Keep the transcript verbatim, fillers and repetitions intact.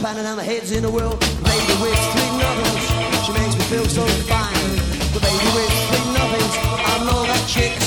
pounding on the heads in the world. Lady with three nothings, she makes me feel so fine. The baby with three nothings, I know that chick.